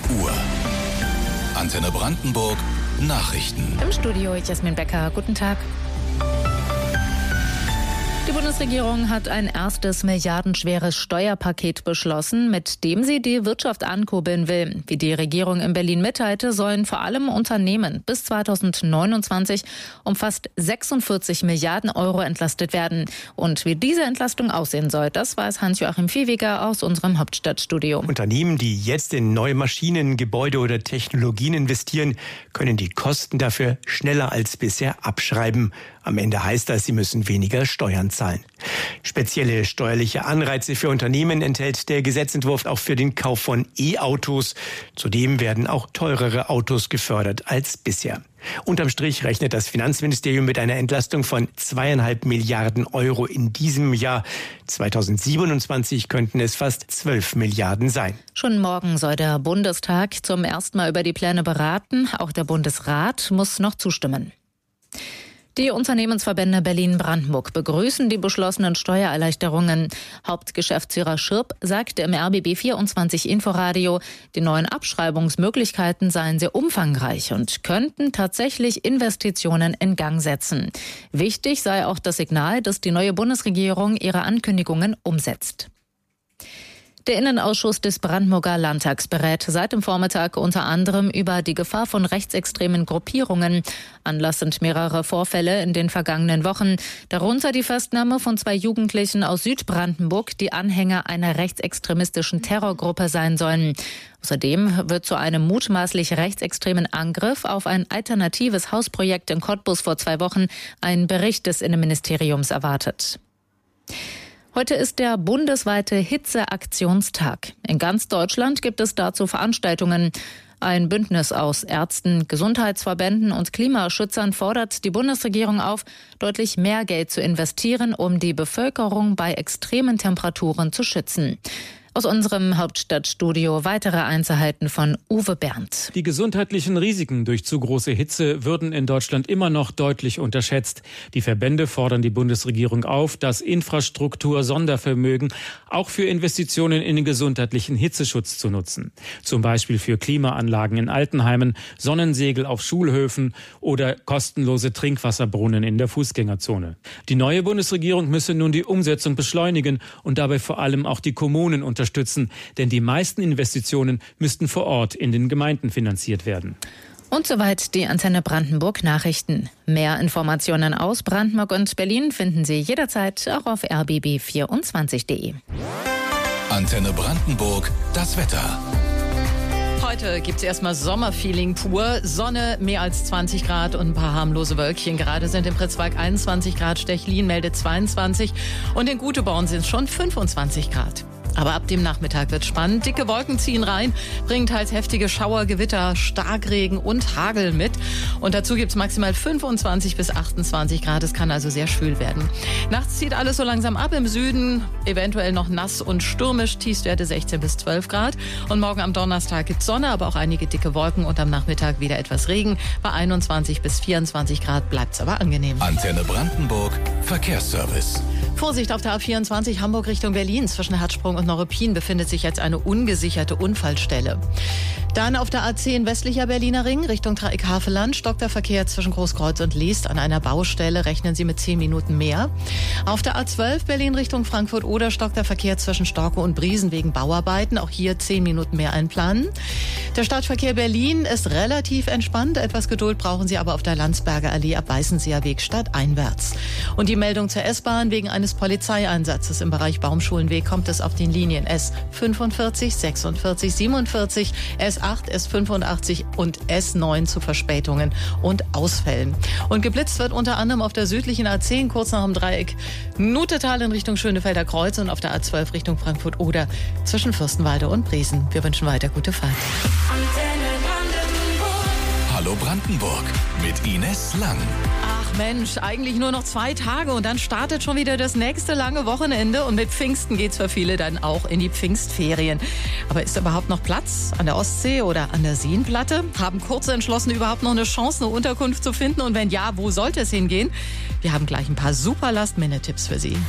Uhr. Antenne Brandenburg Nachrichten. Im Studio Jasmin Becker. Guten Tag. Die Bundesregierung hat ein erstes milliardenschweres Steuerpaket beschlossen, mit dem sie die Wirtschaft ankurbeln will. Wie die Regierung in Berlin mitteilte, sollen vor allem Unternehmen bis 2029 um fast 46 Milliarden Euro entlastet werden. Und wie diese Entlastung aussehen soll, das weiß Hans-Joachim Viehweger aus unserem Hauptstadtstudio. Unternehmen, die jetzt in neue Maschinen, Gebäude oder Technologien investieren, können die Kosten dafür schneller als bisher abschreiben. Am Ende heißt das, sie müssen weniger Steuern zahlen. Spezielle steuerliche Anreize für Unternehmen enthält der Gesetzentwurf auch für den Kauf von E-Autos. Zudem werden auch teurere Autos gefördert als bisher. Unterm Strich rechnet das Finanzministerium mit einer Entlastung von 2,5 Milliarden Euro in diesem Jahr. 2027 könnten es fast 12 Milliarden sein. Schon morgen soll der Bundestag zum ersten Mal über die Pläne beraten. Auch der Bundesrat muss noch zustimmen. Die Unternehmensverbände Berlin-Brandenburg begrüßen die beschlossenen Steuererleichterungen. Hauptgeschäftsführer Schirp sagte im RBB 24 Inforadio, die neuen Abschreibungsmöglichkeiten seien sehr umfangreich und könnten tatsächlich Investitionen in Gang setzen. Wichtig sei auch das Signal, dass die neue Bundesregierung ihre Ankündigungen umsetzt. Der Innenausschuss des Brandenburger Landtags berät seit dem Vormittag unter anderem über die Gefahr von rechtsextremen Gruppierungen. Anlass sind mehrere Vorfälle in den vergangenen Wochen, darunter die Festnahme von 2 Jugendlichen aus Südbrandenburg, die Anhänger einer rechtsextremistischen Terrorgruppe sein sollen. Außerdem wird zu einem mutmaßlich rechtsextremen Angriff auf ein alternatives Hausprojekt in Cottbus vor 2 Wochen ein Bericht des Innenministeriums erwartet. Heute ist der bundesweite Hitzeaktionstag. In ganz Deutschland gibt es dazu Veranstaltungen. Ein Bündnis aus Ärzten, Gesundheitsverbänden und Klimaschützern fordert die Bundesregierung auf, deutlich mehr Geld zu investieren, um die Bevölkerung bei extremen Temperaturen zu schützen. Aus unserem Hauptstadtstudio weitere Einzelheiten von Uwe Berndt. Die gesundheitlichen Risiken durch zu große Hitze würden in Deutschland immer noch deutlich unterschätzt. Die Verbände fordern die Bundesregierung auf, das Infrastruktur-Sondervermögen auch für Investitionen in den gesundheitlichen Hitzeschutz zu nutzen. Zum Beispiel für Klimaanlagen in Altenheimen, Sonnensegel auf Schulhöfen oder kostenlose Trinkwasserbrunnen in der Fußgängerzone. Die neue Bundesregierung müsse nun die Umsetzung beschleunigen und dabei vor allem auch die Kommunen unterstützen, denn die meisten Investitionen müssten vor Ort in den Gemeinden finanziert werden. Und soweit die Antenne Brandenburg Nachrichten. Mehr Informationen aus Brandenburg und Berlin finden Sie jederzeit auch auf rbb24.de. Antenne Brandenburg, das Wetter. Heute gibt's erstmal Sommerfeeling pur. Sonne, mehr als 20 Grad und ein paar harmlose Wölkchen. Gerade sind in Pritzwalk 21 Grad, Stechlin meldet 22 und in Guteborn sind es schon 25 Grad. Aber ab dem Nachmittag wird spannend. Dicke Wolken ziehen rein, bringen teils heftige Schauer, Gewitter, Starkregen und Hagel mit. Und dazu gibt's maximal 25 bis 28 Grad. Es kann also sehr schwül werden. Nachts zieht alles so langsam ab. Im Süden eventuell noch nass und stürmisch. Tiefstwerte 16 bis 12 Grad. Und morgen am Donnerstag gibt's Sonne, aber auch einige dicke Wolken. Und am Nachmittag wieder etwas Regen. Bei 21 bis 24 Grad bleibt's aber angenehm. Antenne Brandenburg, Verkehrsservice. Vorsicht auf der A24 Hamburg Richtung Berlin. Zwischen Herzsprung und Neuruppin befindet sich jetzt eine ungesicherte Unfallstelle. Dann auf der A10 westlicher Berliner Ring Richtung Dreieck-Havelland stockt der Verkehr zwischen Großkreuz und Liest. An einer Baustelle rechnen Sie mit 10 Minuten mehr. Auf der A12 Berlin Richtung Frankfurt-Oder stockt der Verkehr zwischen Storkow und Briesen wegen Bauarbeiten. Auch hier 10 Minuten mehr einplanen. Der Stadtverkehr Berlin ist relativ entspannt. Etwas Geduld brauchen Sie aber auf der Landsberger Allee ab Weißenseer Weg stadteinwärts. Und die Meldung zur S-Bahn: Wegen eines Polizeieinsatzes im Bereich Baumschulenweg kommt es auf den Linien S45, 46, 47, S8, S85 und S9 zu Verspätungen und Ausfällen. Und geblitzt wird unter anderem auf der südlichen A10 kurz nach dem Dreieck Nutetal in Richtung Schönefelder Kreuz und auf der A12 Richtung Frankfurt-Oder zwischen Fürstenwalde und Briesen. Wir wünschen weiter gute Fahrt. Hallo Brandenburg mit Ines Lang. Ach Mensch, eigentlich nur noch 2 Tage und dann startet schon wieder das nächste lange Wochenende und mit Pfingsten geht's für viele dann auch in die Pfingstferien. Aber ist überhaupt noch Platz an der Ostsee oder an der Seenplatte? Haben Kurzentschlossene überhaupt noch eine Chance, eine Unterkunft zu finden? Und wenn ja, wo sollte es hingehen? Wir haben gleich ein paar super Last-Minute-Tipps für Sie.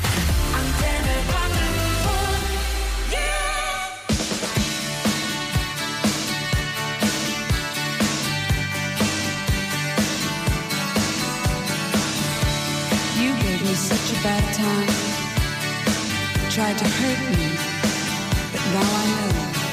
such a bad time. Tried to hurt me, but now I know.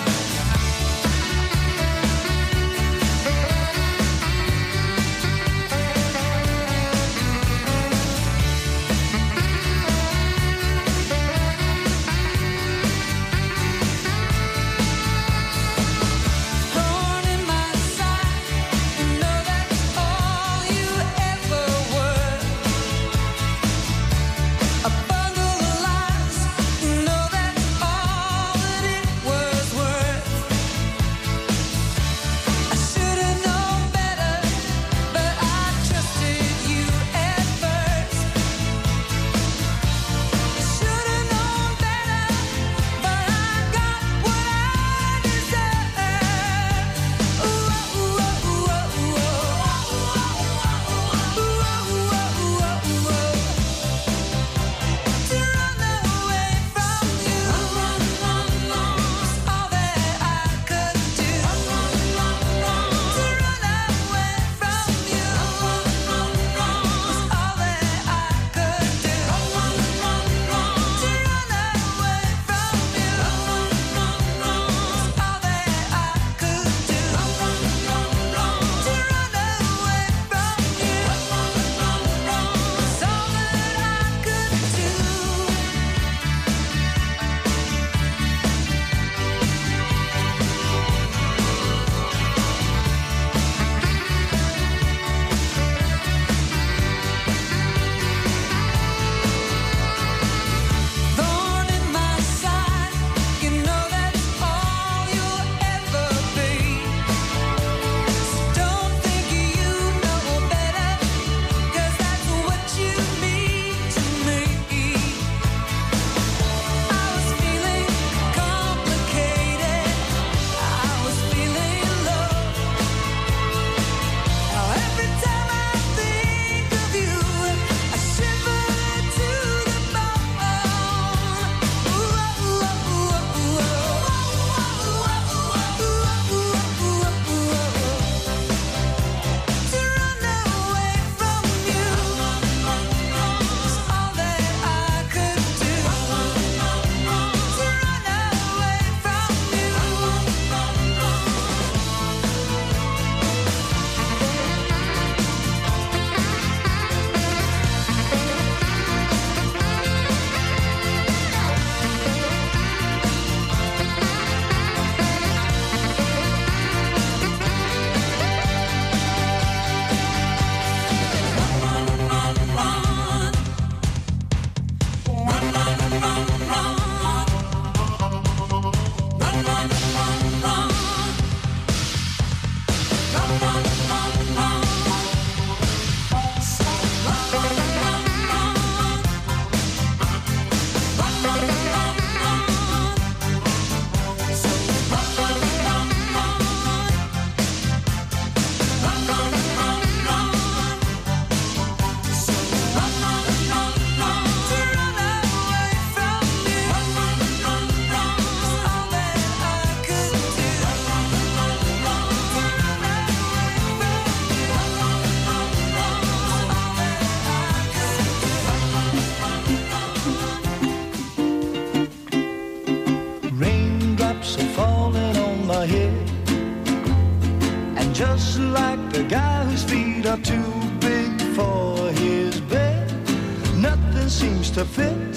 Just like the guy whose feet are too big for his bed, nothing seems to fit.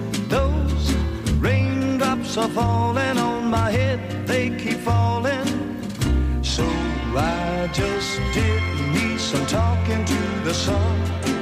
Those raindrops are falling on my head, they keep falling. So I just did me some talking to the sun,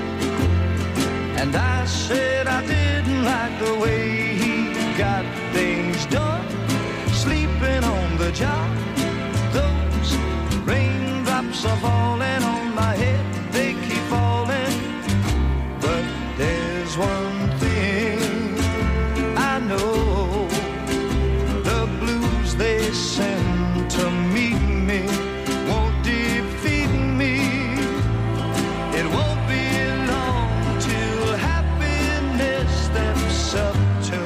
and I said I didn't like the way he got things done, sleeping on the job. Those raindrops are falling on my head, they keep falling. But there's one thing I know, the blues they say